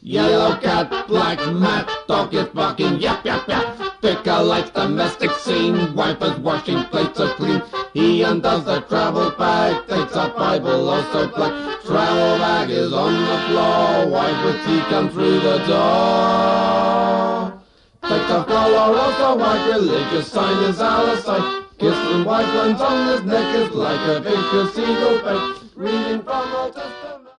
Yellow cat, black mat, dog is barking, yap, yap, yap. Vicar likes domestic scene, wife is washing plates so clean. He undoes the travel bag, takes a Bible also black. Travel bag is on the floor, wife would see come through the door. Takes off collar, also white, religious sign is out of sight. Kissing white ones on his neck is like a vicious eagle bait. Reading from Old Testament.